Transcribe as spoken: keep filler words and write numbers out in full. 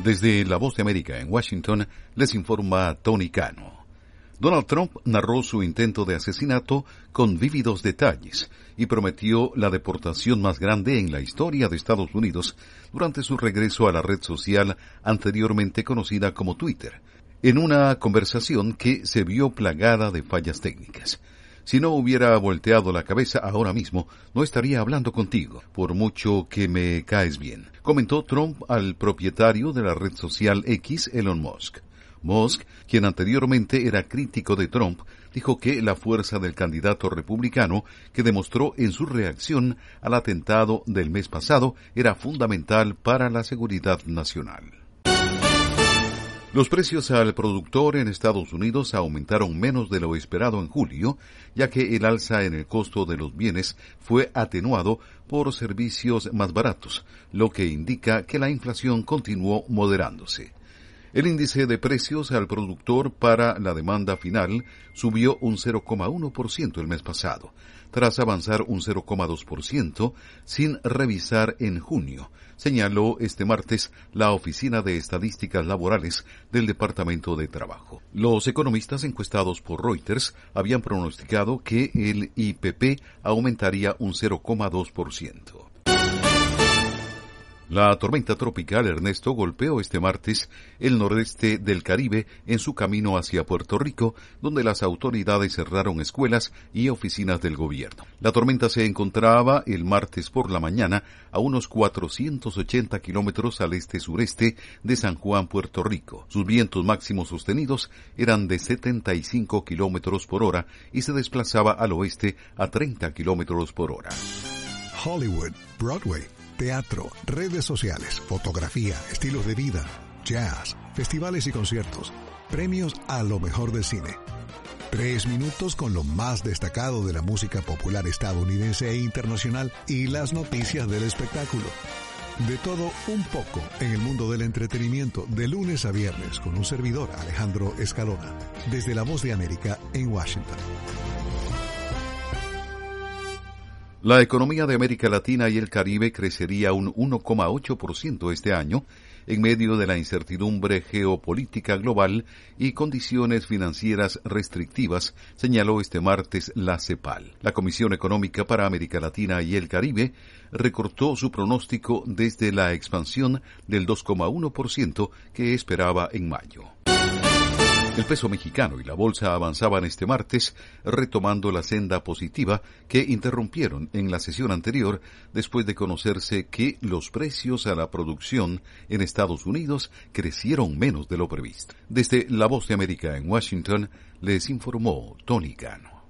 Desde La Voz de América en Washington, les informa Tony Cano. Donald Trump narró su intento de asesinato con vívidos detalles y prometió la deportación más grande en la historia de Estados Unidos durante su regreso a la red social anteriormente conocida como Twitter, en una conversación que se vio plagada de fallas técnicas. Si no hubiera volteado la cabeza ahora mismo, no estaría hablando contigo, por mucho que me caes bien, comentó Trump al propietario de la red social X, Elon Musk. Musk, quien anteriormente era crítico de Trump, dijo que la fuerza del candidato republicano que demostró en su reacción al atentado del mes pasado era fundamental para la seguridad nacional. Los precios al productor en Estados Unidos aumentaron menos de lo esperado en julio, ya que el alza en el costo de los bienes fue atenuado por servicios más baratos, lo que indica que la inflación continuó moderándose. El índice de precios al productor para la demanda final subió un cero coma uno por ciento el mes pasado, tras avanzar un cero coma dos por ciento sin revisar en junio, señaló este martes la Oficina de Estadísticas Laborales del Departamento de Trabajo. Los economistas encuestados por Reuters habían pronosticado que el I P P aumentaría un cero coma dos por ciento. La tormenta tropical Ernesto golpeó este martes el noroeste del Caribe en su camino hacia Puerto Rico, donde las autoridades cerraron escuelas y oficinas del gobierno. La tormenta se encontraba el martes por la mañana a unos cuatrocientos ochenta kilómetros al este-sureste de San Juan, Puerto Rico. Sus vientos máximos sostenidos eran de setenta y cinco kilómetros por hora y se desplazaba al oeste a treinta kilómetros por hora. Hollywood, Broadway, teatro, redes sociales, fotografía, estilos de vida, jazz, festivales y conciertos, premios a lo mejor del cine. Tres minutos con lo más destacado de la música popular estadounidense e internacional y las noticias del espectáculo. De todo un poco en el mundo del entretenimiento de lunes a viernes con un servidor, Alejandro Escalona, desde La Voz de América en Washington. La economía de América Latina y el Caribe crecería un uno coma ocho por ciento este año, en medio de la incertidumbre geopolítica global y condiciones financieras restrictivas, señaló este martes la CEPAL. La Comisión Económica para América Latina y el Caribe recortó su pronóstico desde la expansión del dos coma uno por ciento que esperaba en mayo. El peso mexicano y la bolsa avanzaban este martes, retomando la senda positiva que interrumpieron en la sesión anterior después de conocerse que los precios a la producción en Estados Unidos crecieron menos de lo previsto. Desde La Voz de América en Washington, les informó Tony Cano.